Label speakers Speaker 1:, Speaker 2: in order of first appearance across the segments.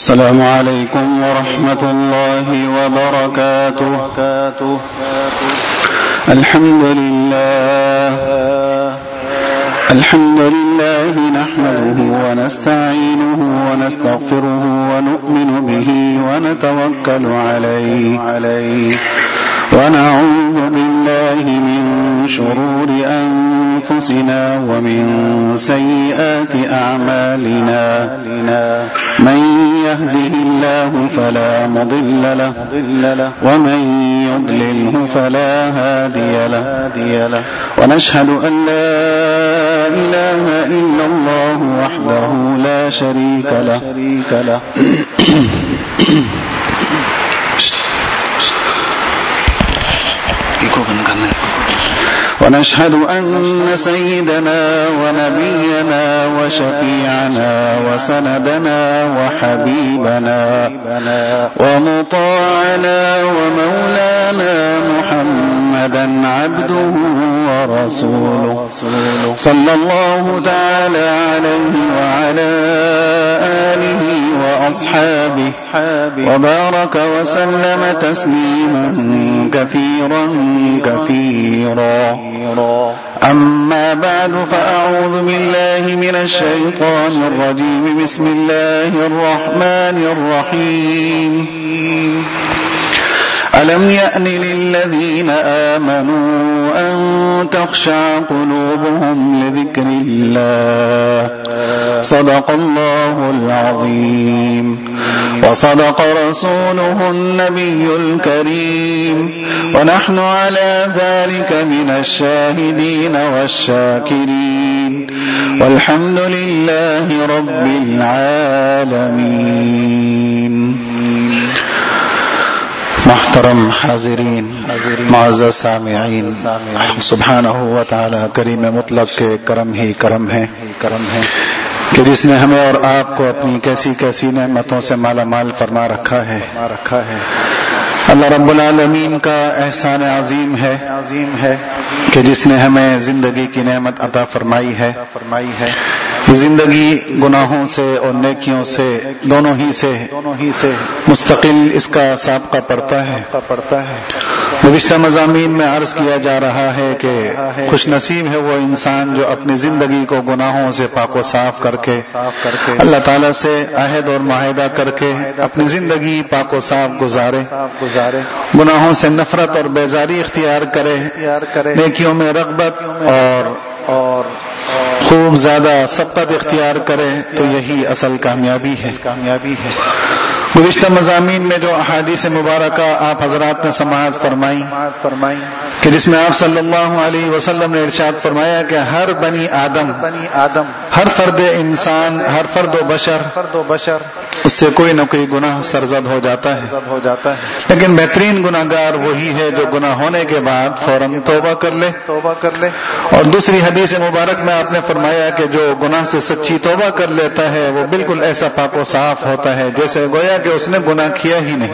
Speaker 1: السلام عليكم ورحمة الله وبركاته. الحمد لله نحمده ونستعينه ونستغفره ونؤمن به ونتوكل عليه ونعوذ بالله من شرور أنفسنا ومن سيئات أعمالنا. من يهده الله فلا مضل له ومن يضلله فلا هادي له ونشهد أن لا إله إلا الله وحده لا شريك له ونشهد أن سيدنا ونبينا وشفيعنا وسندنا وحبيبنا ومطاعنا ومولانا محمدا عبده ورسوله صلى الله تعالى عليه وعلى آله وأصحابه وبارك وسلم تسليما كثيرا. أما بعد فأعوذ بالله من الشيطان الرجيم. بسم الله الرحمن الرحيم. ألم يأن للذين آمنوا أن تخشع قلوبهم لذكر الله. صدق الله العظيم وصدق رسوله النبي الكريم ونحن على ذلك من الشاهدين والشاكرين والحمد لله رب العالمين. محترم حاضرین، معزز سامعین، سبحانہ و تعالی کریم مطلق کے کرم ہی کرم ہے کہ جس نے ہمیں اور آپ کو اپنی کیسی نعمتوں سے مالا مال فرما رکھا ہے. اللہ رب العالمین کا احسان عظیم ہے کہ جس نے ہمیں زندگی کی نعمت عطا فرمائی ہے. زندگی گناہوں سے اور نیکیوں سے دونوں ہی سے مستقل اس کا سابقہ پڑتا ہے. گزشتہ مضامین میں عرض کیا جا رہا ہے کہ خوش نصیب ہے وہ انسان جو اپنی زندگی کو گناہوں سے پاک و صاف کر کے اللہ تعالیٰ سے عہد اور معاہدہ کر کے اپنی زندگی پاک و صاف گزارے، گناہوں سے نفرت اور بیزاری اختیار کرے، نیکیوں میں رغبت اور خوب زیادہ سبقت اختیار کرے، تو یہی اصل کامیابی ہے. گزشتہ مضامین میں جو احادیث مبارکہ آپ حضرات نے سماعت فرمائی کہ جس میں آپ صلی اللہ علیہ وسلم نے ارشاد فرمایا کہ ہر بنی آدم، ہر فرد انسان، ہر فرد و بشر اس سے کوئی نہ کوئی گناہ سرزد ہو جاتا ہے، لیکن بہترین گناہگار وہی ہے جو گناہ ہونے کے بعد فوراً توبہ کر لے. اور دوسری حدیث مبارک میں آپ نے فرمایا کہ جو گناہ سے سچی توبہ کر لیتا ہے وہ بالکل ایسا پاک و صاف ہوتا ہے جیسے گویا کہ اس نے گناہ کیا ہی نہیں.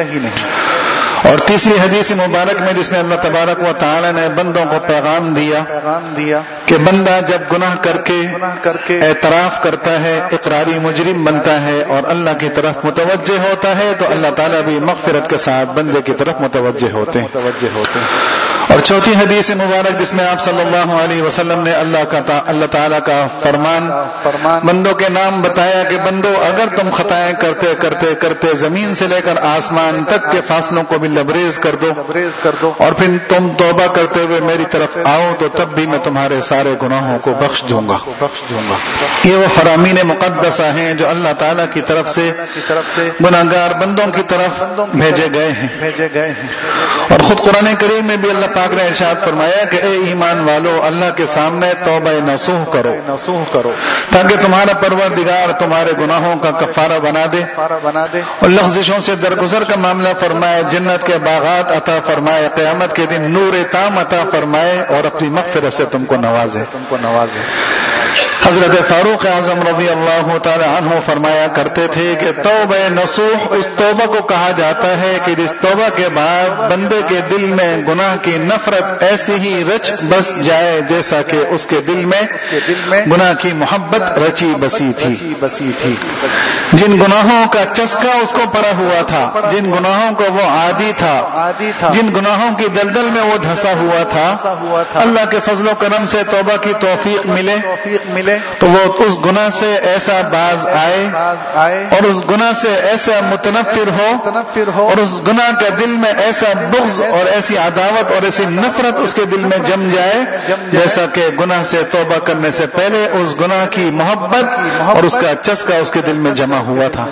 Speaker 1: اور تیسری حدیث مبارک میں جس میں اللہ تبارک و تعالی نے بندوں کو پیغام دیا کہ بندہ جب گناہ کر کے اعتراف کرتا ہے، اقراری مجرم بنتا ہے اور اللہ کی طرف متوجہ ہوتا ہے تو اللہ تعالیٰ بھی مغفرت کے ساتھ بندے کی طرف متوجہ ہوتے ہیں. اور چوتھی حدیث مبارک جس میں آپ صلی اللہ علیہ وسلم نے اللہ تعالیٰ کا فرمان بندوں کے نام بتایا کہ بندو اگر تم خطائیں کرتے زمین سے لے کر آسمان تک کے فاصلوں کو بھی لبریز کر دو اور پھر تم توبہ کرتے ہوئے میری طرف آؤ تو تب بھی میں تمہارے سارے گناہوں کو بخش دوں گا. یہ وہ فرامین مقدسہ ہیں جو اللہ تعالیٰ کی طرف سے گناہگار بندوں کی طرف بھیجے گئے ہیں. اور خود قرآن کریم میں بھی اللہ پاک نے ارشاد فرمایا کہ اے ایمان والو اللہ کے سامنے توبہ نصوح کرو تاکہ تمہارا پروردگار تمہارے گناہوں کا کفارہ بنا دے اور لغزشوں سے درگزر کا معاملہ فرمائے، جنت کے باغات عطا فرمائے، قیامت کے دن نور تام عطا فرمائے اور اپنی مغفرت سے تم کو نوازے. حضرت فاروق اعظم رضی اللہ تعالی عنہ فرمایا کرتے تھے کہ توبہ نصوح اس توبہ کو کہا جاتا ہے کہ جس توبہ کے بعد بندے کے دل میں گناہ کی نفرت ایسی ہی رچ بس جائے جیسا کہ اس کے دل میں گناہ کی محبت رچی بسی تھی. جن گناہوں کا چسکا اس کو پڑا ہوا تھا، جن گناہوں کو وہ عادی تھا، جن گناہوں کی دلدل میں وہ دھسا ہوا تھا، اللہ کے فضل و کرم سے توبہ کی توفیق ملے تو وہ اس گناہ سے ایسا باز آئے اور اس گناہ سے ایسا متنفر ہو اور اس گناہ کا دل میں ایسا بغض اور ایسی عداوت اور ایسی نفرت اس کے دل میں جم جائے جیسا کہ گناہ سے توبہ کرنے سے پہلے اس گناہ کی محبت اور اس کا چسکا اس کے دل میں جمع ہوا تھا.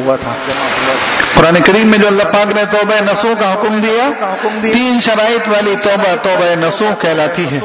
Speaker 1: قرآن کریم میں جو اللہ پاک نے توبہ نصوح کا حکم دیا، 3 شرائط والی توبہ نصوح کہلاتی ہے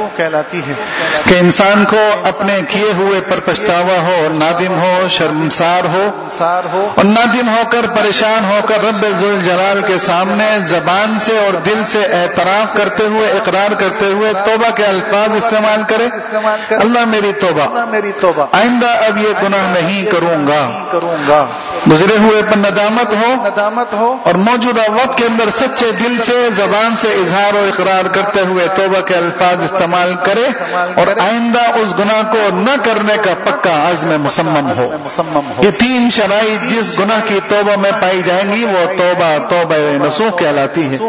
Speaker 1: کہ انسان کو اپنے کیے ہوئے پر پچھتاوا ہو، نادم ہو، شرمسار ہو اور نادم ہو کر پریشان ہو کر رب ذوالجلال کے سامنے زبان سے اور دل سے اعتراف کرتے ہوئے، اقرار کرتے ہوئے توبہ کے الفاظ استعمال کرے. اللہ میری توبہ، آئندہ اب یہ گناہ نہیں کروں گا. گزرے ہوئے پر ندامت ہو اور موجودہ وقت کے اندر سچے دل سے زبان سے اظہار و اقرار کرتے ہوئے توبہ کے الفاظ استعمال کرے اور آئندہ اس گناہ کو نہ کرنے کا پکا عزم مصمم ہو. یہ 3 شرائط جس گناہ کی توبہ میں پائی جائیں گی وہ توبہ نصوح کہلاتی ہے.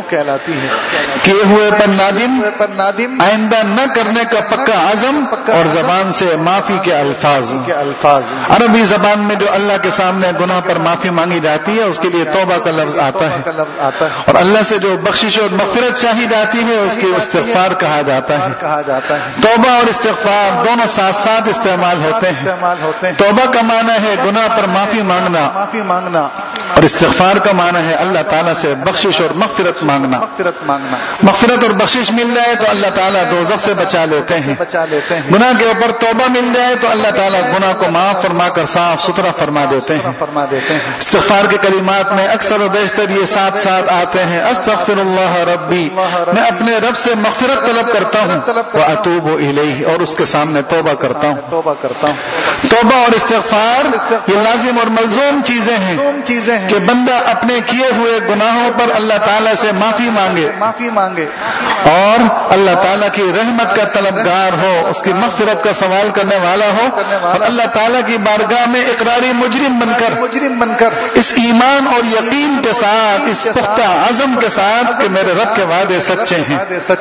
Speaker 1: کیے ہوئے پر نادم، آئندہ نہ کرنے کا پکا عزم اور زبان سے معافی کے الفاظ. عربی زبان میں جو اللہ کے سامنے گناہ پر معافی مانگی جاتی ہے اس کے لیے توبہ کا لفظ آتا ہے اور اللہ سے جو بخشش اور مغفرت چاہی جاتی ہے اس کی استغفار کہا جاتا ہے. توبہ اور استغفار دونوں ساتھ ساتھ استعمال ہوتے ہیں. توبہ کا معنی ہے گناہ پر معافی مانگنا اور استغفار کا معنی ہے اللہ تعالیٰ سے بخشش اور مغفرت مانگنا. مغفرت اور بخشش مل جائے تو اللہ تعالیٰ دوزخ سے بچا لیتے ہیں. گناہ کے اوپر توبہ مل جائے تو اللہ تعالیٰ گناہ کو معاف فرما کر صاف ستھرا فرما دیتے ہیں. استغفار کے کلمات میں اکثر و بیشتر یہ ساتھ آتے ہیں، استغفر اللہ ربی، میں اپنے رب سے مغفرت طلب کرتا ہوں، واتوب الیہ، اور اس کے سامنے توبہ کرتا ہوں. توبہ اور استغفار یہ لازم اور ملزوم چیزیں ہیں کہ بندہ اپنے کیے ہوئے گناہوں پر اللہ تعالیٰ سے معافی مانگے اور اللہ تعالیٰ کی رحمت کا طلبگار ہو، اس کی مغفرت کا سوال کرنے والا ہو اور اللہ تعالیٰ کی بارگاہ میں اقراری مجرم بن کر اس ایمان اور یقین کے ساتھ، اس پختہ عزم کے ساتھ کہ میرے رب کے وعدے سچے ہیں.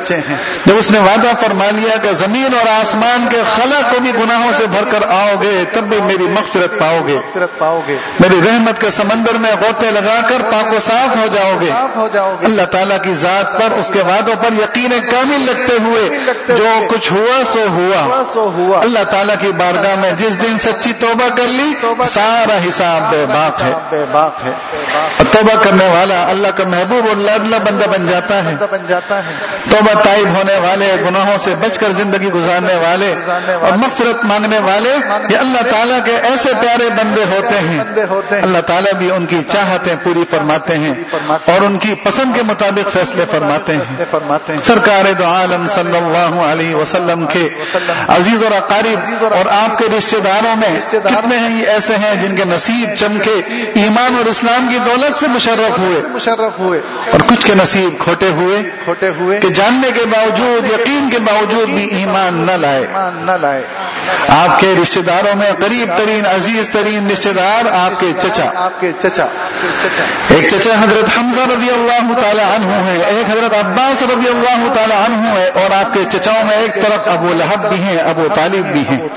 Speaker 1: جب اس نے وعدہ فرما لیا کہ زمین اور آسمان کے خلا کو بھی گناہوں سے بھر کر آؤ گے تب بھی میری مغفرت پاؤ گے، میری رحمت کے سمندر میں غوطے لگا کر پاک و صاف ہو جاؤ گے. اللہ تعالیٰ کی ذات پر، اس کے وعدوں پر یقین کامل رکھتے ہوئے جو کچھ ہوا سو ہوا. اللہ تعالیٰ کی بارگاہ میں جس دن سچی توبہ کر لی سارا حساب بے باک ہے. توبہ کرنے والا اللہ کا محبوب اور لاڈلا بندہ بن جاتا ہے. توبہ تائب ہونے والے، گناہوں سے بچ کر زندگی گزارنے والے اور مغفرت مانگنے والے یہ اللہ تعالیٰ کے ایسے پیارے بندے ہوتے ہیں. اللہ تعالیٰ بھی ان کی چاہتیں پوری فرماتے ہیں اور ان کی پسند کے مطابق فیصلے فرماتے ہیں. سرکار دو عالم صلی اللہ علیہ وسلم کے عزیز اور اقارب اور آپ کے رشتہ داروں میں کتنے ہی ایسے ہیں جن کے نصیب چمکے ایمان اور اسلام کی دولت سے مشرف ہوئے اور کچھ کے نصیب کھوٹے ہوئے کہ جاننے کے باوجود، یقین کے باوجود بھی ایمان نہ لائے. آپ کے رشتہ داروں میں قریب ترین، عزیز ترین رشتہ دار آپ کے چچا ایک چچا حضرت حمزہ رضی اللہ تعالی عنہ ہے، ایک حضرت عباس رضی اللہ تعالی عنہ ہے اور آپ کے چچاؤں میں ایک طرف ابو لہب بھی ہیں، ابو طالب بھی ہیں.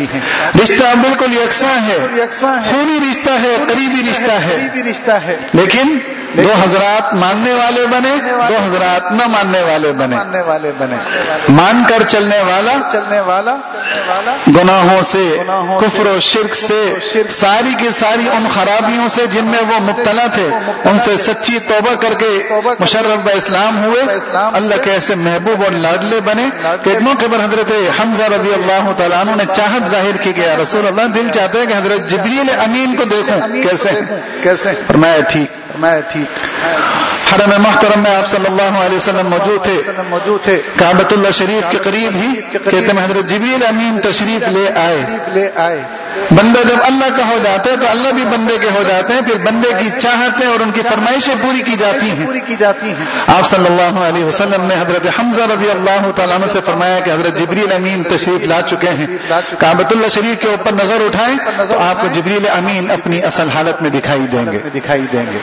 Speaker 1: رشتہ بالکل یکساں ہے، خونی رشتہ ہے، قریبی رشتہ ہے، لیکن 2 حضرات ماننے والے بنے، 2 حضرات نہ ماننے والے بنے. مان کر چلنے والا گناہوں سے، کفر و شرک سے، ساری کی ساری ان خرابیوں سے جن میں وہ مبتلا تھے ان سے سچی توبہ کر کے مشرف باسلام ہوئے. اللہ کے ایسے محبوب اور لاڈلے بنے کہ ایک موقع پر حضرت حمزہ رضی اللہ تعالیٰ عنہ نے چاہت ظاہر کی کہ یا رسول اللہ دل چاہتے ہیں کہ حضرت جبریل امین کو دیکھوں، کیسے؟ فرمایا ٹھیک. حرم محترم میں آپ صلی اللہ علیہ وسلم موجود تھے. کعبۃ اللہ شریف کے قریب ہی کہتے ہیں حضرت جبریل امین تشریف لے آئے. بندہ جب اللہ کا ہو جاتا ہے تو اللہ بھی بندے کے ہو جاتے ہیں. پھر بندے کی چاہتیں اور ان کی فرمائشیں پوری کی جاتی ہیں. آپ صلی اللہ علیہ وسلم نے حضرت حمزہ رضی اللہ تعالیٰ عنہ سے فرمایا کہ حضرت جبریل امین تشریف لا چکے ہیں. کعبۃ اللہ شریف کے اوپر نظر اٹھائیں تو آپ کو جبریل امین اپنی اصل حالت میں دکھائی دیں گے.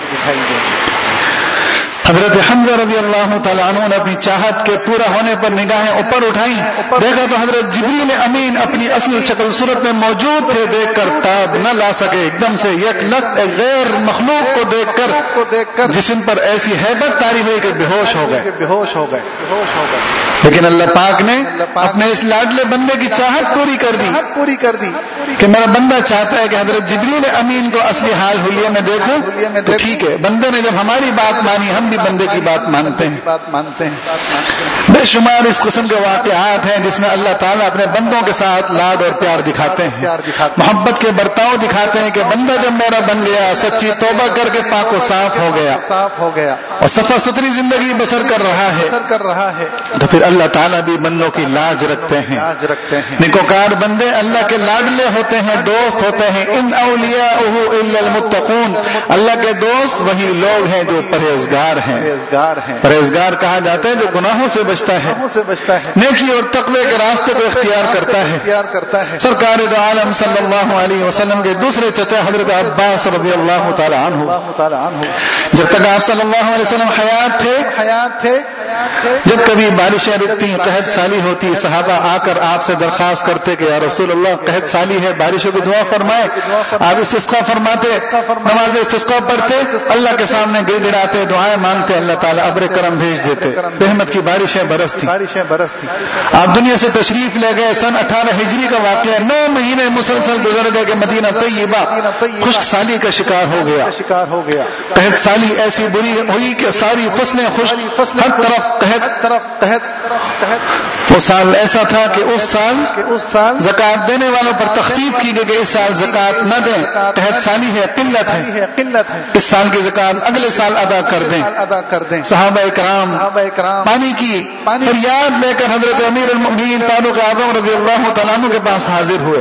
Speaker 1: حضرت حمزہ رضی اللہ تعالیٰ عنہ نے اپنی چاہت کے پورا ہونے پر نگاہیں اوپر اٹھائیں, دیکھا تو حضرت جبریل امین اپنی اصل شکل صورت میں موجود تھے. دیکھ کر تاب نہ لا سکے, ایک دم سے یک لخت غیر مخلوق کو دیکھ کر جسم پر ایسی ہیبت طاری ہوئی کہ بے ہوش ہو گئے. لیکن اللہ پاک نے اپنے اس لاڈلے بندے کی چاہت پوری کر دی کہ میرا بندہ چاہتا ہے کہ حضرت جبریل امین کو اصلی حال حلیے میں دیکھوں تو ٹھیک ہے. بندے نے جب ہماری بات مانی, ہم بھی بندے کی بات مانتے ہیں. بے شمار اس قسم کے واقعات ہیں جس میں اللہ تعالیٰ اپنے بندوں کے ساتھ لاڈ اور پیار دکھاتے ہیں, محبت کے برتاؤ دکھاتے ہیں کہ بندہ جب میرا بن گیا, سچی توبہ کر کے پاک و صاف ہو گیا اور صفا ستھری زندگی بسر کر رہا ہے تو پھر اللہ تعالیٰ بھی بندوں کی لاج رکھتے ہیں. نیکوکار بندے اللہ کے لاڈلے ہوتے ہیں, دوست ہوتے ہیں. ان اولیاءہ الا المتقون, اللہ کے دوست وہی لوگ ہیں جو پرہیزگار ہیں. پرہیزگار کہا جاتا ہے جو گناہوں سے بچتا ہے, نیکی اور تقوی کے راستے کو اختیار کرتا ہے. سرکار دو عالم صلی اللہ علیہ وسلم کے دوسرے چچا حضرت عباس رضی اللہ تعالی عنہ, جب تک آپ صلی اللہ علیہ وسلم حیات تھے جب کبھی بارشیں رکتی, قحط سالی ہوتی, صحابہ آ کر آپ سے درخواست کرتے کہ یا رسول اللہ قحط سالی ہے, بارشوں کی دعا فرمائے. آپ استسقاء فرماتے, نماز استسقاء پڑھتے, اللہ کے سامنے گڑ گڑاتے, دعائیں مانگتے, اللہ تعالیٰ ابر کرم بھیج دیتے, رحمت کی بارشیں برستی. آپ دنیا سے تشریف لے گئے, سن 18 ہجری کا واقعہ, 9 مہینے مسلسل گزر گئے کہ مدینہ طیبہ خشک سالی کا شکار ہو گیا. قحط سالی ایسی بری ہوئی کہ ساری فصلیں خشک, ہر طرف قحط. وہ سال ایسا تھا کہ اس سال زکات دینے والوں پر تخفیف کی گئی کہ اس سال زکات نہ دیں, قحط سالی ہے, قلت ہے, اس سال کی زکات اگلے سال ادا کر دیں. صحابہ اکرام پانی کی فریاد لے کر حضرت امیر المؤمنین فاروق اعظم رضی اللہ تعالیٰ عنہ کے پاس حاضر ہوئے.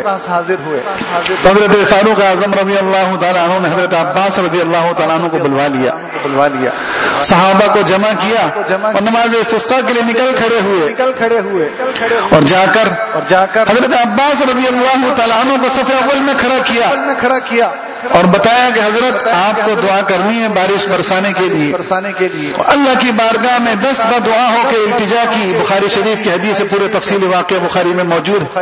Speaker 1: تو حضرت فاروق اعظم رضی اللہ تعالیٰ عنہ نے حضرت عباس رضی اللہ تعالیٰ عنہ کو بلوا لیا, صحابہ کو جمع کیا اور نماز استسقاء کے لیے نکل کھڑے ہوئے اور جا کر حضرت عباس رضی اللہ تعالیٰ عنہ کو صف اول میں کھڑا کیا اور بتایا کہ حضرت آپ کو دعا کرنی ہے بارش برسانے کے لیے. اللہ کی بارگاہ میں 10 دعا ہو کے التجا کی. بخاری شریف کی حدیث سے پورے تفصیلی واقعہ بخاری میں موجود.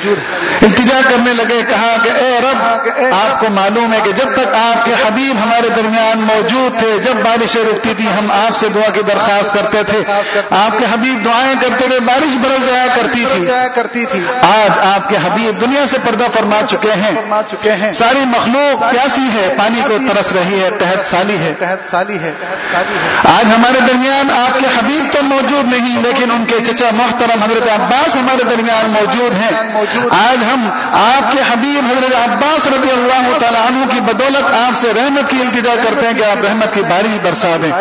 Speaker 1: التجا کرنے لگے, کہا کہ اے رب, آپ کو معلوم ہے کہ جب تک آپ کے حبیب ہمارے درمیان موجود تھے, جب بارشیں رکتی تھی ہم آپ سے دعا کی درخواست کرتے تھے, آپ کے حبیب دعائیں کرتے ہوئے بارش برس جایا کرتی تھی. آج آپ کے حبیب دنیا سے پردہ فرما چکے ہیں, ساری مخلوق پیاسی ہے, پانی کو ترس رہی ہے, قحط سالی ہے. آج ہمارے درمیان آپ کے حبیب تو موجود نہیں, لیکن ان کے چچا محترم حضرت عباس ہمارے درمیان موجود ہیں. آج ہم آپ کے حبیب حضرت عباس رضی اللہ تعالیٰ عنہ کی بدولت آپ سے رحمت کی التجا کرتے ہیں کہ آپ رحمت کی بارش برسا دیں.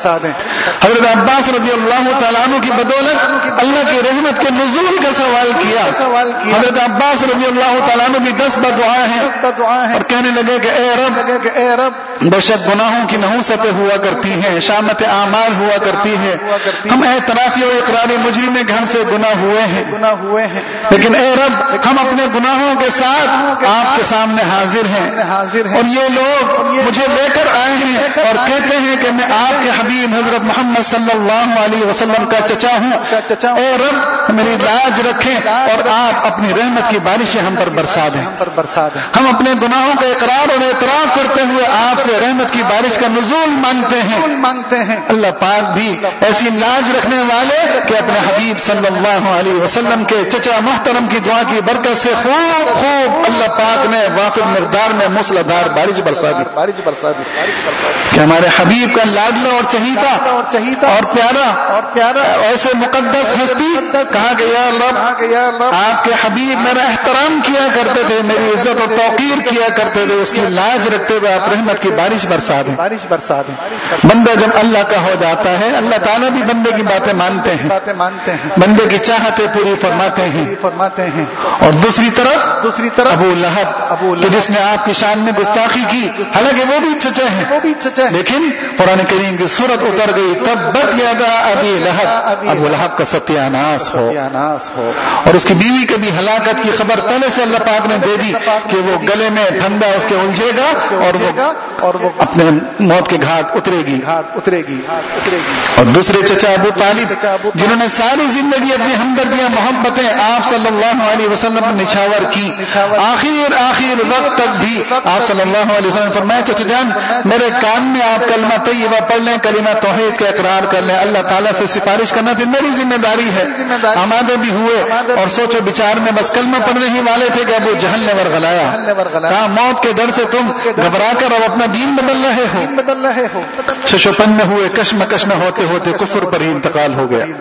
Speaker 1: حضرت عباس رضی اللہ تعالیٰ عنہ کی بدولت اللہ کی رحمت کے نزول کا سوال کیا. حضرت عباس رضی اللہ تعالیٰ عنہ بھی 10 دعائیں ہیں اور کہنے لگے کہ اے رب, بے شک گناہوں کی نحوستیں ہوا کرتی ہیں, شامت اعمال ہوا کرتی ہے, ہم اعترافی و اقراری مجرم ہیں کہ ہم سے گناہ ہوئے ہیں, لیکن اے رب ہم اپنے گناہوں کے ساتھ آپ کے سامنے حاضر ہیں اور یہ لوگ مجھے لے کر آئے ہیں اور کہتے ہیں کہ میں آپ کے حبیب حضرت محمد صلی اللہ علیہ وسلم کا چچا ہوں. اے رب میری لاج رکھیں اور آپ اپنی رحمت کی بارشیں ہم پر برسا دیں. ہم اپنے گناہوں کا اقرار اور اعتراف کرتے ہوئے آپ سے رحمت کی بارش کا نزول مانگتے ہیں. اللہ پاک بھی ایسی لاج رکھنے والے کہ اپنے حبیب صلی اللہ علیہ وسلم کے چچا محترم کی دعا کی برکت سے خوب اللہ پاک نے وافر مقدار میں موسلادھار بارش برسا دی. کیا ہمارے حبیب کا لاڈلا اور چہیتا اور پیارا ایسے مقدس ہستی کہا کہ یا اللہ آپ کے حبیب میرا احترام کیا کرتے تھے، میری عزت اور توقیر کیا کرتے تھے، اس کی لاج رکھتے ہوئے آپ رحمت کی بارش برسا دیں۔ بندہ جب اللہ کا ہو جاتا ہے اللہ تعالیٰ بھی بندے کی باتیں مانتے ہیں، بندے کی چاہتے پوری فرماتے ہیں۔ اور دوسری طرف ابو لہب جس نے آپ کی شان میں گستاخی کی، حالانکہ وہ بھی چچا ہے، لیکن قرآن کریم کی سورت اتر گئی تبت یدا ابی لہب، ابو لہب کا ستیاناس ہو، اور اس کی بیوی کے بھی ہلاکت کی خبر پہلے سے اللہ پاک نے دے دی کہ وہ گلے میں پھندا اس کے الجھے گا اور وہ اپنے موت کے گھاٹ اترے گی۔ اور دوسرے چچا ابو طالب جنہوں نے ساری زندگی اپنی ہمدردیاں محبتیں آپ صلی اللہ علیہ وسلم پر نچھاور کی، آخر وقت تک بھی آپ صلی اللہ علیہ وسلم نے فرمایا چچا جان میرے کان میں آپ کلمہ طیبہ پڑھ لیں، کلمہ توحید کا اقرار کر لیں، اللہ تعالیٰ سے سفارش کرنا پھر میری ذمہ داری ہے۔ آمادے بھی ہوئے اور سوچو بچار میں بس کلمہ پڑھنے ہی والے تھے کہ ابو جہل نے ورغلایا، کہا موت کے ڈر سے تم گھبرا کر اب اپنا دین بدل رہے ہو۔ ششوپن میں ہوئے، کشمکش میں ہوتے ہوتے کفر پر ہی انتقال ہو گیا۔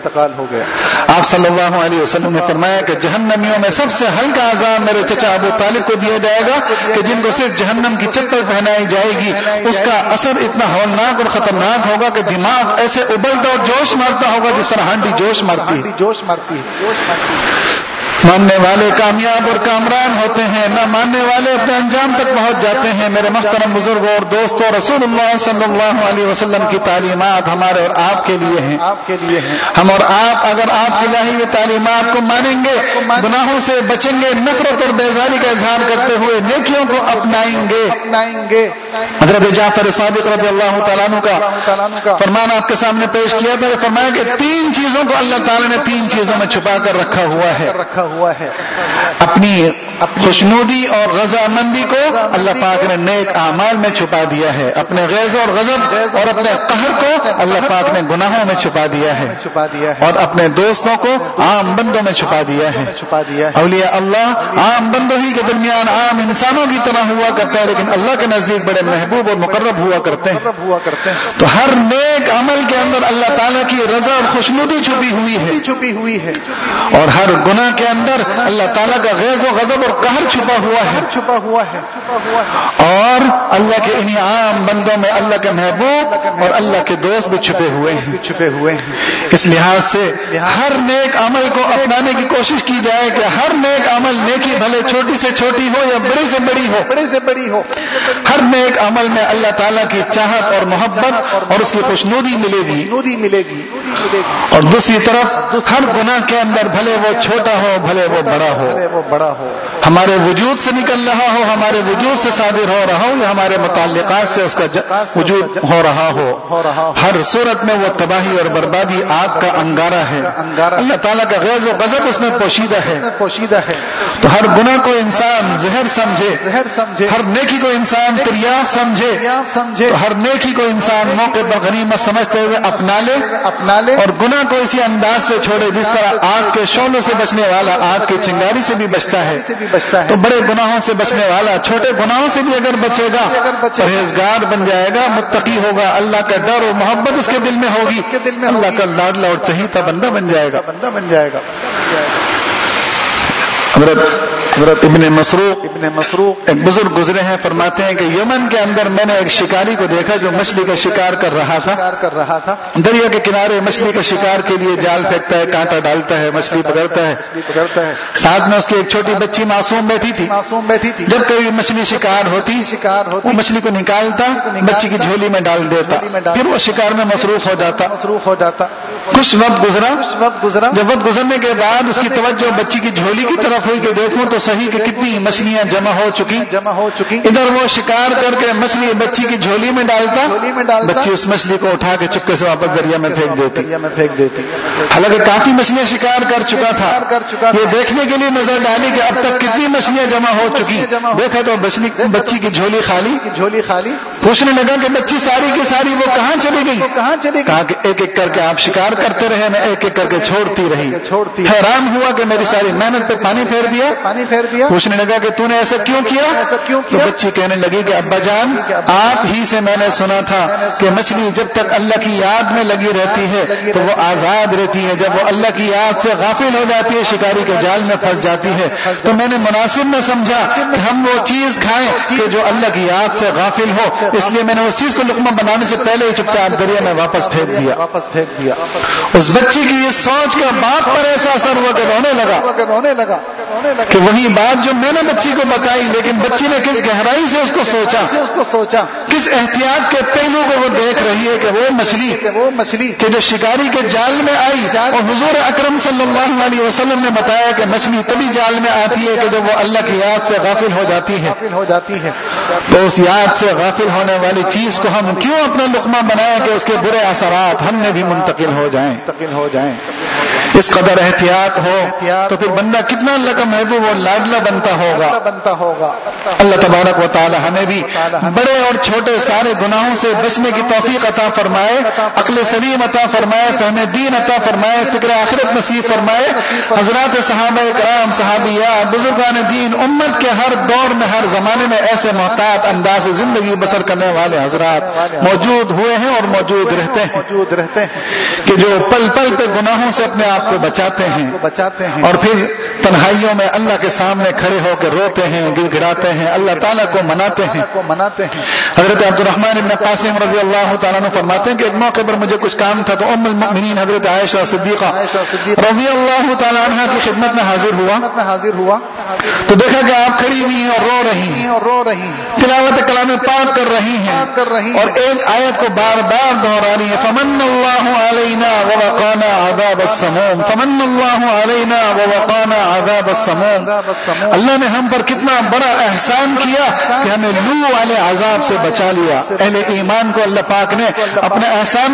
Speaker 1: آپ صلی اللہ علیہ وسلم نے فرمایا کہ جہنمیوں میں سب سے ہلکا عذاب میرے چچا ابو طالب کو دیا جائے گا کہ جن کو صرف جہنم کی چپل پہنائی جائے گی، اس کا اثر اتنا ہولناک اور خطرناک ہوگا کہ دماغ ایسے ابلتا اور جوش مارتا ہوگا جس طرح ہانڈی جوش مارتی ہے۔ ماننے والے کامیاب اور کامران ہوتے ہیں، نہ ماننے والے اپنے انجام تک پہنچ جاتے ہیں۔ میرے محترم بزرگوں اور دوستوں، رسول اللہ صلی اللہ علیہ وسلم کی تعلیمات ہمارے اور آپ کے لیے ہیں۔ ہم اور آپ اگر آپ کی لائی ہوئی تعلیمات کو مانیں گے، گناہوں سے بچیں گے، نفرت اور بیزاری کا اظہار کرتے ہوئے نیکیوں کو اپنائیں گے۔ حضرت جعفر صادق رضی اللہ تعالیٰ عنہ کا فرمان آپ کے سامنے پیش کیا تھا، فرمایا کہ 3 چیزوں کو اللہ تعالیٰ نے 3 چیزوں میں چھپا کر رکھا ہوا ہے۔ اپنی خوشنودی اور رضامندی کو اللہ پاک نے نیک اعمال میں چھپا دیا ہے، اپنے غیظ اور غضب اور اپنے قہر کو اللہ پاک نے گناہوں میں چھپا دیا ہے، اور اپنے دوستوں کو عام بندوں میں چھپا دیا ہے۔ اولیاء اللہ عام بندوں ہی کے درمیان عام انسانوں کی طرح ہوا کرتے ہیں، لیکن اللہ کے نزدیک بڑے محبوب اور مقرب ہوا کرتے ہیں۔ تو ہر نیک عمل کے اندر اللہ تعالیٰ کی رضا اور خوشنودی چھپی ہوئی ہے، اور ہر گناہ کے اندر اللہ تعالیٰ کا غیظ و غضب اور قہر چھپا ہوا ہے، اور اللہ کے انہی عام بندوں میں اللہ کے محبوب اور اللہ کے دوست بھی چھپے ہوئے ہیں۔ اس لحاظ سے ہر نیک عمل کو اپنانے کی کوشش کی جائے کہ ہر نیک عمل نیکی بھلے چھوٹی سے چھوٹی ہو یا بڑی سے بڑی ہو، ہر نیک عمل میں اللہ تعالیٰ کی چاہت اور محبت اور اس کی خوشنودی ملے گی۔ اور دوسری طرف ہر گناہ کے اندر بھلے وہ چھوٹا ہو بھلے وہ بڑا ہو، ہمارے وجود سے نکل رہا ہو، ہمارے وجود سے صادر ہو رہا ہو، یا ہمارے متعلقات سے اس کا وجود ہو رہا ہو، ہر صورت میں وہ تباہی اور بربادی آگ کا انگارہ ہے۔ اللہ تعالیٰ کا غیظ و غضب اس میں پوشیدہ ہے۔ تو ہر گناہ کو انسان زہر سمجھے، ہر نیکی کو انسان تریاق سمجھے، تو ہر نیکی کو انسان موقع پر غنیمت سمجھتے ہوئے اپنا لے، اور گناہ کو اسی انداز سے چھوڑے جس طرح آگ کے شعلوں سے بچنے والا آگ کی چنگاری سے بھی بچتا ہے، تو بڑے گناہوں سے بچنے والا چھوٹے گناہوں سے بھی اگر بچے گا پرہیزگار بن جائے گا، متقی ہوگا، اللہ کا ڈر اور محبت اس کے دل میں ہوگی، اللہ کا لاڈلا اور چہیتا بندہ بن جائے گا۔ حضرت ابن مسروق ایک بزرگ گزرے ہیں، فرماتے ہیں کہ یمن کے اندر میں نے ایک شکاری کو دیکھا جو مچھلی کا شکار کر رہا تھا۔ دریا کے کنارے مچھلی کا شکار کے لیے جال پھینکتا ہے، کانٹا ڈالتا ہے، مچھلی پکڑتا ہے، ساتھ میں اس کی ایک چھوٹی بچی معصوم بیٹھی تھی۔ جب کبھی مچھلی شکار ہوتی وہ مچھلی کو نکالتا، بچی کی جھولی میں ڈال دیتا، پھر وہ شکار میں مصروف ہو جاتا۔ کچھ وقت گزرا، جب وقت گزرنے کے بعد اس کی توجہ بچی کی جھولی کی طرف ہوئی کہ دیکھوں تو صحیح کہ کتنی مچھلیاں جمع ہو چکی۔ ادھر وہ شکار کر کے مچھلی بچی کی جھولی میں ڈالتا، بچی اس مچھلی کو اٹھا کے چپکے سے واپس دریا میں پھینک دیتی۔ حالانکہ کافی مچھلیاں شکار کر چکا تھا، یہ دیکھنے کے لیے نظر ڈالی کہ اب تک کتنی مچھلیاں جمع ہو چکی، دیکھا تو بچی کی جھولی خالی۔ پوچھنے لگا کہ بچی ساری کی ساری وہ کہاں چلی گئی؟ کہا کہ ایک ایک کر کے آپ شکار کرتے رہے، میں ایک ایک کر کے چھوڑتی رہی۔ حیران ہوا کہ میری ساری محنت پہ پانی پھیر دیا، پوچھنے لگا کہ تو نے ایسا کیوں کیا؟ تو بچی کہنے لگی کہ ابا جان آپ ہی سے میں نے سنا تھا کہ مچھلی جب تک اللہ کی یاد میں لگی رہتی ہے تو وہ آزاد رہتی ہے، جب وہ اللہ کی یاد سے غافل ہو جاتی ہے شکاری کے جال میں پھنس جاتی ہے، تو میں نے مناسب نہ سمجھا کہ ہم وہ چیز کھائیں کہ جو اللہ کی یاد سے غافل ہو، اس لیے میں نے اس چیز کو لقمہ بنانے سے پہلے ہی چپ چاپ دریا میں واپس پھینک دیا۔ اس بچی کی یہ سوچ کا باپ پر ایسا اثر ہوا کہ رونے لگا کہ وہی بات جو میں نے بچی کو بتائی، لیکن بچی نے کس گہرائی سے اس کو سوچا، کس احتیاط کے پہلو کو وہ دیکھ رہی ہے کہ وہ مچھلی کہ جو شکاری کے جال میں آئی، اور حضور اکرم صلی اللہ علیہ وسلم نے بتایا کہ مچھلی تبھی جال میں آتی ہے کہ جب وہ اللہ کی یاد سے غافل ہو جاتی ہے۔ تو اس یاد سے غافل ہونے والی چیز کو ہم کیوں اپنا لقمہ بنائیں کہ اس کے برے اثرات ہم میں بھی منتقل ہو جائیں۔ اس قدر احتیاط ہو تو پھر بندہ کتنا اللہ کا محبوب اور لاڈلا بنتا ہوگا۔ اللہ تبارک و تعالی ہمیں بھی بڑے اور چھوٹے سارے گناہوں سے بچنے کی توفیق عطا فرمائے، عقل سلیم عطا فرمائے، فہم دین عطا فرمائے، فکر آخرت نصیب فرمائے۔ حضرات صحابہ کرام، صحابیات، بزرگان دین، امت کے ہر دور میں ہر زمانے میں ایسے محتاط انداز سے زندگی بسر کرنے والے حضرات موجود ہوئے ہیں اور موجود رہتے ہیں کہ جو پل پل پہ گناہوں سے اپنے آپ کو بچاتے ہیں اور پھر تنہائیوں میں اللہ کے سامنے کھڑے ہو کے روتے ہیں، گر گڑاتے ہیں، اللہ تعالیٰ کو مناتے ہیں۔ حضرت عبد الرحمن بن قاسم رضی اللہ تعالیٰ عنہ فرماتے ہیں کہ ایک موقع پر مجھے کچھ کام تھا تو ام المؤمنین حضرت عائشہ صدیقہ رضی اللہ تعالیٰ عنہ کی خدمت میں حاضر ہوا تو دیکھا کہ آپ کھڑی ہوئی ہیں اور رو رہی ہیں، تلاوت کلام پاک کر رہی ہیں اور ایک آیت کو بار بار دہرا رہی ہے، فمن اللہ علینا ووقانا عذاب السموم، فمن اللہ علینا ووقانا عذاب السموم۔ اللہ نے ہم پر کتنا بڑا احسان کیا کہ ہمیں لو والے عذاب سے بچا لیا۔ اہل ایمان کو اللہ پاک نے اپنا احسان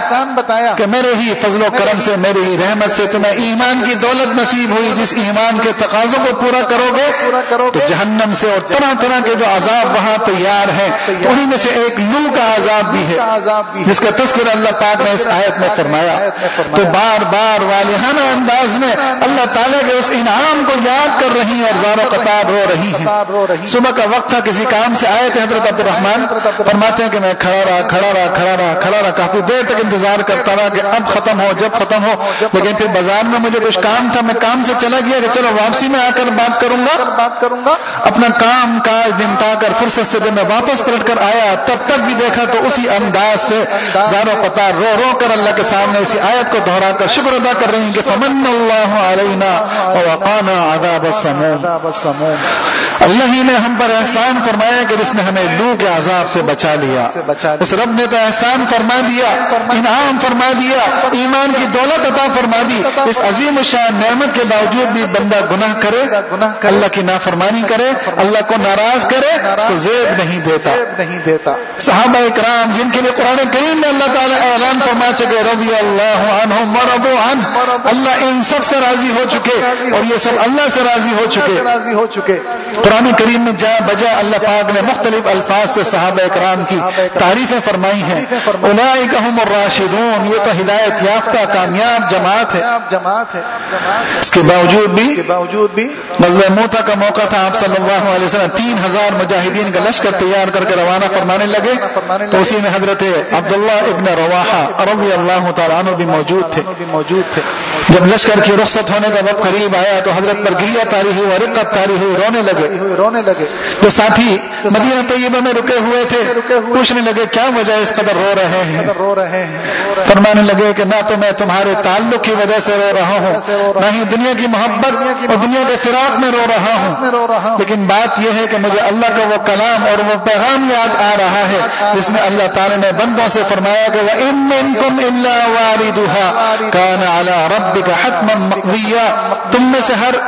Speaker 1: بتایا کہ میرے ہی فضل و کرم سے، میرے ہی رحمت سے تمہیں ایمان کی دولت نصیب ہوئی، جس ایمان کے تقاضوں کو پورا کرو گے تو جہنم سے اور طرح طرح کے جو عذاب وہاں تیار ہیں انہی میں سے ایک لو کا عذاب بھی ہے جس کا تذکرہ اللہ پاک نے اس آیت میں فرمایا۔ تو بار بار والہانہ انداز میں اللہ تعالیٰ کے اس انعام کو یاد کر رہی ہیں اور زار و قطار رو رہی ہیں۔ صبح کا وقت تھا، کسی کام سے آئے تھے حضرت عبد الرحمن، فرماتے ہیں کہ میں کھڑا رہا کافی دیر تک انتظار کرتا رہا کہ اب ختم ہو، جب ختم ہو، لیکن پھر بازار میں مجھے کچھ کام تھا، میں کام سے چلا گیا کہ چلو واپسی میں آ کر بات کروں گا۔ اپنا کام کاج نمٹا کر فرصت سے جب میں واپس پلٹ کر آیا تب تک بھی دیکھا تو اسی انداز سے زار و قطار رو کر اللہ کے سامنے اسی آیت کو دہرا کر شکر ادا کر رہی ہیں کہ فمن اللہ علینا ووقانا عذاب السموم۔ اللہ ہی نے ہم پر احسان فرمایا کہ جس نے ہمیں لو کے عذاب سے بچا لیا۔ اس رب نے تو احسان فرما دیا، انعام فرما دیا، ایمان کی دولت عطا فرما دی۔ اس عظیم الشان نعمت کے باوجود بھی بندہ گناہ کرے، اللہ کی نافرمانی کرے، اللہ کو ناراض کرے، اس کو زیب نہیں دیتا۔ صحابہ اکرام جن کے لیے قرآن کریم میں اللہ تعالیٰ اعلان فرما چکے رضی اللہ عنہم ورضوا عنہ، اللہ ان سب سے راضی ہو چکے اور یہ سب اللہ سے راضی ہو چکے۔ قرآن کریم میں جا بجا اللہ پاک نے مختلف الفاظ سے صحابہ اکرام کی تعریفیں فرمائی ہیں۔ اولئک هم الراشدون، یہ تو ہدایت یافتہ کامیاب جماعت ہے۔ اس کے باوجود بھی غزوہ موتا کا موقع تھا، آپ صلی اللہ علیہ وسلم 3000 مجاہدین کا لشکر تیار کر کے روانہ فرمانے لگے تو اسی میں حضرت عبداللہ ابن رواحہ رضی اللہ تعالیٰ عنہ بھی موجود تھے۔ جب لشکر کی رخصت ہونے کا وقت قریب آیا تو حضرت پر گریہ طاری ہوئی، رقت طاری ہوئی، رونے لگے۔ جو ساتھی مدینہ طیبہ میں رکے ہوئے تھے پوچھنے لگے کیا وجہ اس قدر رو رہے ہیں؟ فرمانے لگے کہ نہ تو میں تمہارے تعلق کی وجہ سے رو رہا ہوں، نہ ہی دنیا کی محبت اور دنیا کے فراق میں رو رہا ہوں، لیکن بات یہ ہے کہ مجھے اللہ کا وہ کلام اور وہ پیغام یاد آ رہا ہے جس میں اللہ تعالیٰ نے بندوں سے فرمایا کہ وَإِن مِّنكُمْ إِلَّا وَارِدُهَا كَانَ عَلَى رَبِّكَ حَتْمًا مَّقْضِيًّا، تم میں سے ہر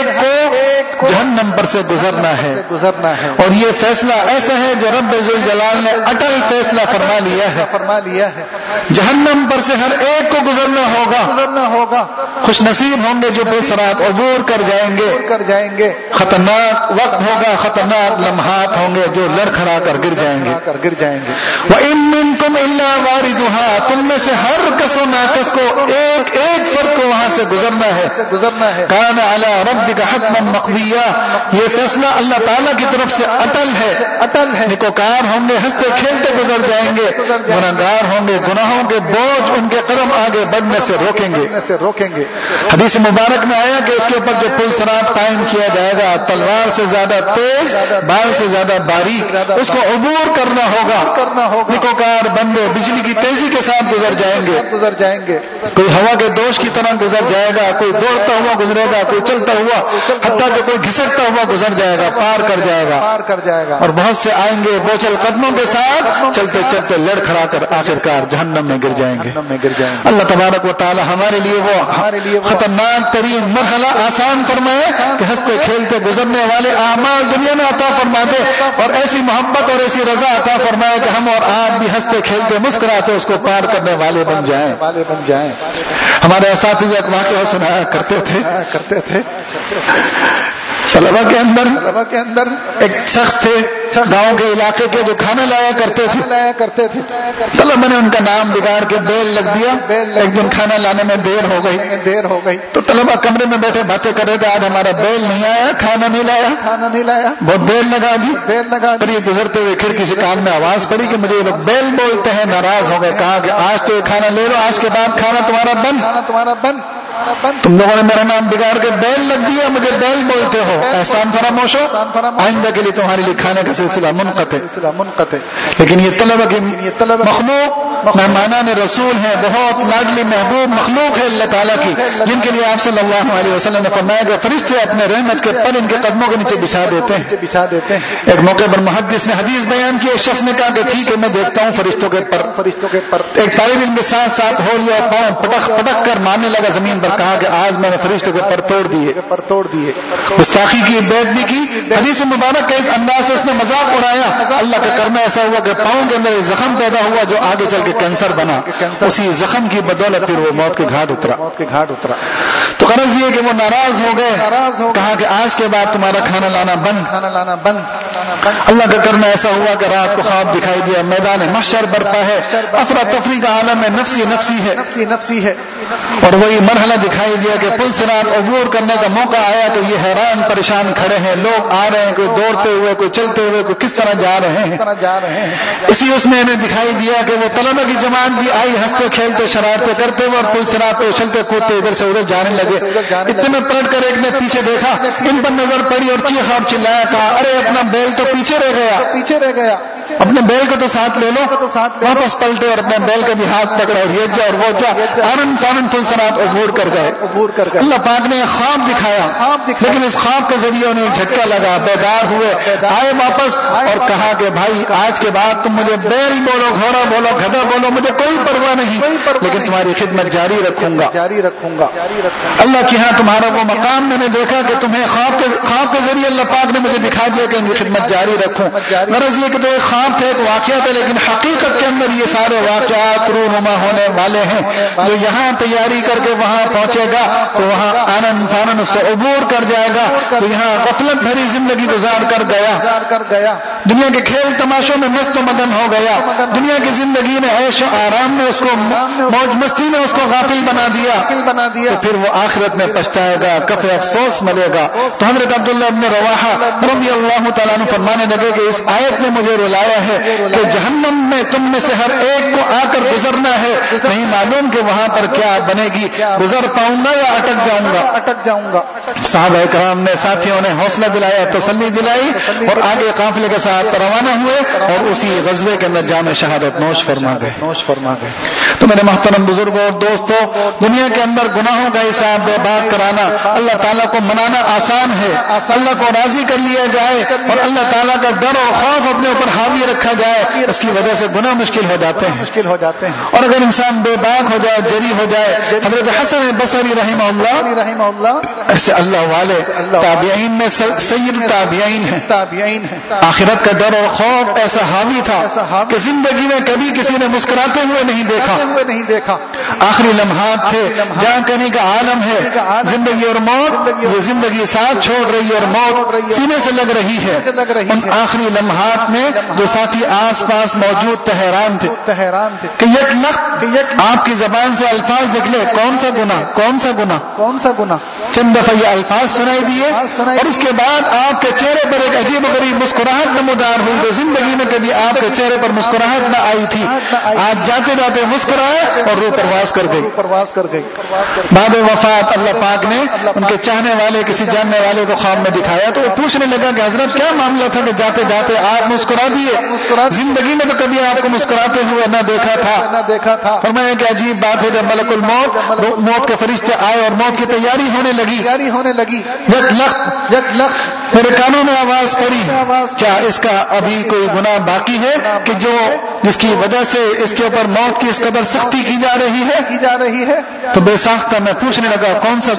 Speaker 1: ایک کو جہنم پر سے گزرنا ہے اور یہ فیصلہ ایسا ہے جو رب ذوالجلال نے اٹل فیصلہ فرما لیا ہے۔ جہنم پر سے ہر ایک کو گزرنا ہوگا، خوش نصیب ہوں گے جو بے صراط عبور کر جائیں گے۔ خطرناک وقت ہوگا، خطرناک لمحات ہوں گے جو لڑکھڑا کر گر جائیں گے۔ وَإِن مِّنكُمْ إِلَّا وَارِدُهَا، تم میں سے ہر کس و ناکس کو ایک فرد کو وہاں سے گزرنا ہے۔ کان علی ربک حتما مقضیا، یہ فیصلہ اللہ تعالیٰ کی طرف سے اٹل ہے. نیکوکار ہوں گے ہنستے کھیلتے گزر جائیں گے، گناہگار ہوں گے گناہوں کے بوجھ ان کے قدم آگے بڑھنے سے روکیں گے. حدیث مبارک میں آیا کہ اس کے اوپر جو پل صراط قائم کیا جائے گا، تلوار سے زیادہ تیز، بال سے زیادہ باریک، اس کو عبور کرنا ہوگا. نیکوکار بندے بجلی کی تیزی کے ساتھ گزر جائیں گے. کوئی ہوا کے دوش کی طرح گزر جائے گا، کوئی دوڑتا ہوا گزرے گا، کوئی چلتا ہوا، حتیٰ کہ کوئی گھسکتا ہوا گزر جائے گا، پار کر جائے گا. اور بہت سے آئیں گے بوچھل قدموں کے ساتھ چلتے چلتے لڑ کھڑا کر آخرکار جہنم میں گر جائیں گے. اللہ تبارک و تعالی ہمارے لیے وہ خطرناک ترین مرحلہ آسان فرمائے کہ ہنستے کھیلتے گزرنے والے اعمال دنیا میں عطا فرما دے، اور ایسی محبت اور ایسی رضا عطا فرمائے کہ ہم اور آپ بھی ہنستے کھیلتے مسکراتے اس کو پار کرنے والے بن جائیں. ہمارے اساتذہ ایک واقعہ سنایا کرتے تھے. طلبہ کے اندر ایک شخص تھے گاؤں کے علاقے کے جو کھانا لایا کرتے تھے. طلبہ نے ان کا نام بگاڑ کے بیل لگ دیا. ایک دن کھانا لانے میں دیر ہو گئی تو طلبہ کمرے میں بیٹھے باتیں کر رہے تھے، آج ہمارا بیل نہیں آیا، کھانا نہیں لایا. بہت دیر لگا دی. گزرتے ہوئے کھڑکی سے کان میں آواز پڑی کہ مجھے لوگ بیل بولتے ہیں. ناراض ہو گئے، کہا کہ آج تو یہ کھانا لے لو، آج کے بعد کھانا تمہارا بند. تم لوگوں نے میرا نام بگاڑ کے بیل لگ دیا، مجھے بیل بولتے ہو، احسان فراموش ہو، آئندہ کے لیے تمہارے لیے کھانے کا سلسلہ منقطع. لیکن یہ طلبہ کی مخلوق مہمانان رسول ہیں، بہت لاڈلی محبوب مخلوق ہے اللہ تعالیٰ کی، جن کے لیے آپ صلی اللہ علیہ وسلم نے فرمایا کہ فرشتے اپنے رحمت کے پر ان کے قدموں کے نیچے بچھا دیتے ہیں. ایک موقع پر محدث نے حدیث بیان کی، ایک شخص نے کہا کہ ٹھیک ہے میں دیکھتا ہوں فرشتوں کے پر. ایک طالب علم کے ساتھ ہو لیا، پاؤں پٹک کر مارنے لگا زمین پر. کہا کہ آج میں نے فرشتوں کے پر توڑ دیے. گستاخی کی، بے ادبی کی. حدیث مبارک کے اس انداز سے اس نے مذاق اڑایا. اللہ کا کرنا ایسا ہوا کہ پاؤں کے اندر زخم پیدا ہوا جو آگے چل کے کینسر بنا. اسی زخم کی بدولت پھر وہ موت کے گھاٹ اترا. تو غرض یہ کہ وہ ناراض ہو گئے. کہا کہ آج کے بعد تمہارا کھانا لانا بند. اللہ کا کرنا ایسا ہوا کہ رات کو خواب دکھائی دیا، میدان محشر برپا ہے، افراتفری کا عالم ہے، نفسی ہے. اور وہی مرحلہ دکھائی دیا کہ پل صراط عبور کرنے کا موقع آیا تو یہ حیران پریشان کھڑے ہیں، لوگ آ رہے ہیں، کوئی دوڑتے ہوئے، کوئی چلتے ہوئے، کوئی کس طرح جا رہے ہیں. اسی اس میں انہیں دکھائی دیا کہ وہ طلبہ کی جماعت بھی آئی، ہنستے کھیلتے شرارتیں کرتے ہوئے، اور پل صراط پہ اچھلتے کودتے ادھر سے ادھر جانے لگے. اتنے میں پلٹ کر ایک نے پیچھے دیکھا، ان پر نظر پڑی اور چیخا اور چلایا، کہا ارے اپنا بیل تو پیچھے رہ گیا، اپنے بیل کو تو ساتھ لے لو. واپس پلٹے اور اپنے بیل کا بھی ہاتھ پکڑا اور یہ جا اور وہ جا، آنن فانن پل صراط عبور کر گئے. اللہ پاک نے خواب دکھایا، لیکن اس خواب کے ذریعے انہیں جھٹکا لگا، بیدار ہوئے، آئے واپس اور کہا کہ بھائی آج کے بعد تم مجھے بیل بولو، گھوڑا بولو، گدھا بولو، مجھے کوئی پرواہ نہیں، لیکن تمہاری خدمت جاری رکھوں گا. اللہ کی ہاں تمہارا وہ مقام میں نے دیکھا کہ تمہیں خواب کے ذریعے اللہ پاک نے مجھے دکھا دیا کہ ان کی خدمت جاری رکھوں. غرض یہ کہ تو ایک خواب تھا، ایک واقعہ تھا، لیکن حقیقت کے اندر یہ سارے واقعات رونما ہونے والے ہیں. جو یہاں تیاری کر کے وہاں پہنچے گا تو وہاں آنن فانن اس کو عبور کر جائے گا. تو یہاں غفلت بھری زندگی گزار کر گیا، دنیا کے کھیل تماشوں میں مست و مدن ہو گیا، دنیا کی زندگی نے عیش و آرام میں اس کو، موج مستی میں اس کو غافل بنا دیا. تو پھر وہ آخرت میں پچھتائے گا، کف افسوس ملے گا. تو حضرت عبداللہ ابن رواحہ رضی اللہ تعالیٰ عنہ فرمانے لگے کہ اس آیت نے مجھے رلایا ہے کہ جہنم میں تم میں سے ہر ایک کو آ کر گزرنا ہے، نہیں معلوم کہ وہاں پر کیا بنے گی، گزر پاؤں گا یا اٹک جاؤں گا. صحابہ کرام نے، ساتھیوں نے حوصلہ دلایا، تسلی دلائی اور آگے قافلے کے ساتھ روانہ ہوئے اور اسی غزوے کے اندر جام شہادت نوش فرما گئے. تو میرے محترم بزرگوں اور دوستوں، دنیا کے اندر گناہوں کا حساب بے باک کرانا، اللہ تعالیٰ کو منانا آسان ہے، اللہ کو راضی کر لیا جائے اور اللہ تعالیٰ کا ڈر اور خوف اپنے اوپر حاوی رکھا جائے، اس کی وجہ سے گناہ مشکل ہو جاتے ہیں. اور اگر انسان بے باک ہو جائے، جری ہو جائے، حضرت حسن بصری رحمہ اللہ ایسے اللہ والے تابعین میں سید تابعین ہیں، آخرت کا ڈر اور خوف ایسا حاوی تھا کہ زندگی میں کبھی کسی نے مسکراتے ہوئے نہیں دیکھا. آخری لمحات تھے جہاں کہیں کا عالم ہے، زندگی اور موت، یہ زندگی ساتھ چھوڑ رہی ہے اور موت سینے سے لگ رہی ہے. ان آخری لمحات میں جو ساتھی آس پاس موجود تھے حیران تھے کہ یک لخت آپ کی زبان سے الفاظ نکلے، کون سا گناہ. چند دفعہ یہ الفاظ سنائی دیے اور اس کے بعد آپ کے چہرے پر ایک عجیب و غریب مسکراہٹ نمودار ہوئی جو زندگی میں کبھی آپ کے چہرے پر مسکراہٹ نہ آئی تھی. آپ جاتے جاتے مسکرائے اور روح پرواز کر گئی. بعد وفات اللہ پاک نے ان کے چاہنے والے کسی جاننے والے کو خواب میں دکھایا تو وہ پوچھنے لگا کہ حضرت کیا معاملہ تھا کہ جاتے جاتے آپ مسکرا دیے؟ زندگی میں تو کبھی آپ کو مسکراتے ہوئے نہ دیکھا تھا. فرمایا کہ عجیب بات ہے، جب ملک الموت موت کے فرشتے آئے اور موت کی تیاری ہونے لگی، یک لخت میرے کانوں میں آواز پڑی، کیا اس کا ابھی کوئی گناہ باقی ہے کہ جس کی وجہ سے اس کے اوپر موت کی اس قدر سختی کی جا رہی ہے؟ تو بے ساختہ میں پوچھنے لگا کون سا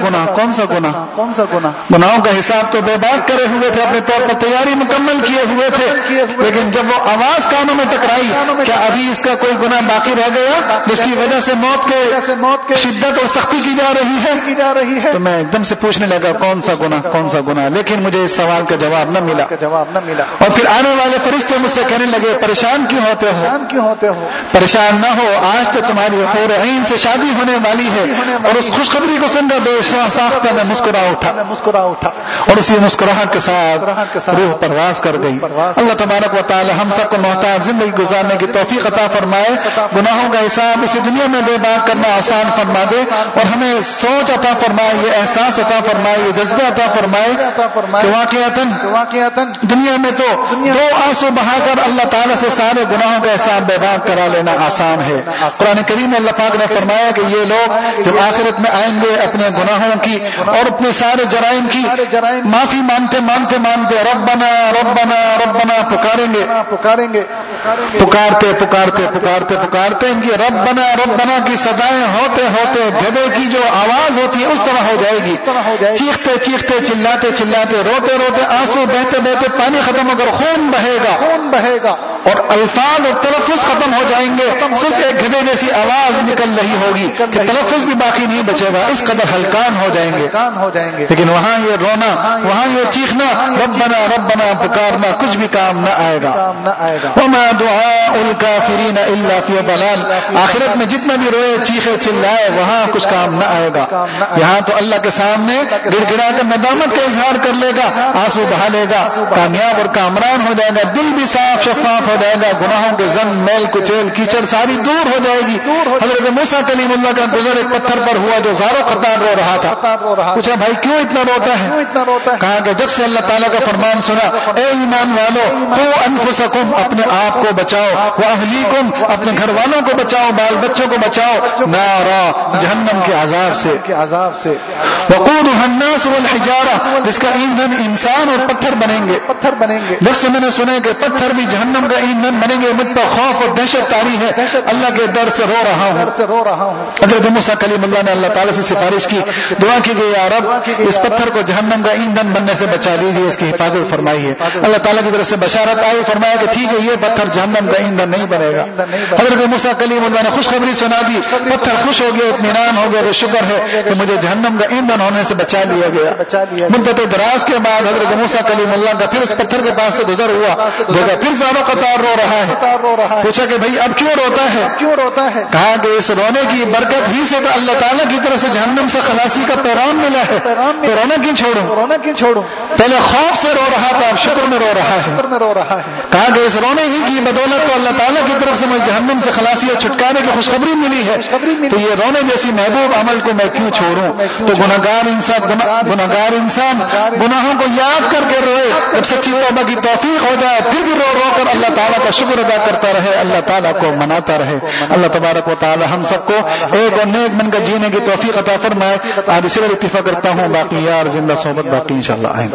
Speaker 1: گناہ؟ گناہوں کا حساب تو بے باک کرے ہوئے تھے، اپنے طور پر تیاری مکمل کیے ہوئے تھے، لیکن جب وہ آواز کانوں میں ٹکرائی کیا ابھی اس کا کوئی گناہ باقی رہ گیا جس کی وجہ سے موت کے شدت اور سختی کی جا رہی ہے؟ تو میں ایک دم سے پوچھنے لگا کون سا گناہ، لیکن مجھے اس سوال کا جواب نہ ملا. اور پھر آنے والے فرشتے مجھ سے کہنے لگے پریشان کیوں ہوتے ہو؟ پریشان نہ ہو، آج تو تمہاری حور عین سے شادی ہونے والی ہے. اور اس خوشخبری کو سن کر بے ساختہ میں مسکرا اٹھا اور اسی مسکراہٹ کے ساتھ روح پرواز کر گئی. اللہ تبارک و تعالی ہم سب کو محتاج زندگی گزارنے کی توفیق عطا فرمائے، گناہوں کا حساب اسی دنیا میں بے باک کرنا آسان فرما دے اور ہمیں سوچ عطا فرمائے، یہ احساس عطا فرمائے، یہ جذبہ عطا فرمائے کہ واقعتاً دنیا میں تو دو آنسو بہا کر اللہ تعالیٰ سے سارے گناہوں کا حساب بے باک کرا لینا آسان ہے. قرآن کریم میں اللہ پاک نے فرمایا کہ یہ لوگ جب آخرت میں آئیں گے اپنے گناہوں کی اور اپنے سارے جرائم کی معافی مانتے ربنا پکاریں گے پکارتے ان کی ربنا کی صدائیں ہوتے گدے کی جو آواز ہوتی ہے اس طرح ہو جائے گی، چیختے چلاتے روتے آنسو بہتے پانی ختم ہو کر خون بہے گا اور الفاظ اور تلفظ ختم ہو جائیں گے، صرف ایک گدے جیسی آواز نکل رہی ہوگی کہ تلفظ بھی باقی نہیں بچے گا، اس قدر ہلکان ہو جائیں گے. لیکن وہاں یہ رونا، وہاں یہ چیخنا، ربنا پکارنا کچھ بھی کام نہ آئے گا. وما دعاء الکافرین الا فی ضلال، آخرت میں جتنا بھی روئے چیخے چلائے وہاں کچھ کام نہ آئے گا. یہاں تو اللہ کے سامنے گڑ گڑا کر ندامت کا اظہار کر لے گا، آنسو بہا لے گا، کامیاب اور کامران ہو جائے گا، دل بھی صاف شفاف ہو جائے گا، گناہوں کے زن میل کچیل کیچڑ ساری دور ہو جائے گی. حضرت موسیٰ کلیم اللہ کا گزر ایک پتھر پر ہوا جو زاروں قطار رو رہا تھا. پوچھا بھائی کیوں اتنا روتا ہے؟ کہا کہ جب سے اللہ تعالیٰ کا فرمان سنا اے ایمان والو قوا انفسکم، اپنے آپ کو بچاؤ، واہلیکم، اپنے گھر والوں کو بچاؤ، بال بچوں کو بچاؤ، نارا جہنم کے عذاب سے، وقودها الناس والحجارہ، جس کا ایندھن انسان اور پتھر بنیں گے. جب سے میں نے سنا کہ پتھر بھی جہنم کا ایندھن بنیں گے مجھ پر خوف اور دہشت طاری ہے، اللہ کے ڈر سے رو رہا ہوں. حضرت موسیٰ کلیم اللہ نے اللہ تعالیٰ سے سفارش کی، دعا کی گئی یا رب اس پتھر کو جہنم کا ایندھن بننے سے بچا لیجیے، اس کی حفاظت فرمائیے. اللہ تعالیٰ کی طرف سے بشارت آئی، فرمایا کہ ٹھیک ہے یہ پتھر جہنم کا ایندھن نہیں بنے گا. حضرت موسیٰ کلیم اللہ نے خوشخبری سنا دی، پتھر خوش ہو گیا، اطمینان ہو گیا کہ شکر ہے کہ مجھے جہنم کا ایندھن ہونے سے بچا لیا گیا. مدت دراز کے بعد حضرت موسیٰ کلیم اللہ کا پھر اس پتھر کے پاس سے گزر ہوا، دیکھا پھر زاروں قطار رو رہا ہے. پوچھا کہ بھائی اب کیوں روتا ہے؟ کہا کہ اس رونے کی برکت ہی سے اللہ تعالیٰ کی طرف سے جہنم سے خلاصی کا پیغام ملا ہے، تو رونا کیوں چھوڑوں؟ پہلے خوف سے رو رہا تھا، اب شکر میں رو رہا ہے. کہا کہ اس رونے ہی کی بدولت تو اللہ تعالیٰ کی طرف سے مجھے جہنم سے خلاصی اور چھٹکارے کی خوشخبری ملی ہے، تو یہ رونے جیسی محبوب عمل کو میں کیوں چھوڑوں؟ تو گناہگار انسان گناہوں کو یاد کر کے روئے، جب سچی توبہ کی توفیق ہو جائے پھر بھی رو رو کر اللہ تعالیٰ کا شکر ادا کرتا رہے، اللہ تعالیٰ کو مناتا رہے. اللہ تبارک و تعالی ہم سب کو ایک اور نیک بن کر جینے کی توفیق عطا فرمائے. آج اسی پر اتفاق کرتا ہوں، باقی یار زندہ صحبت باقی انشاءاللہ آئیں گے.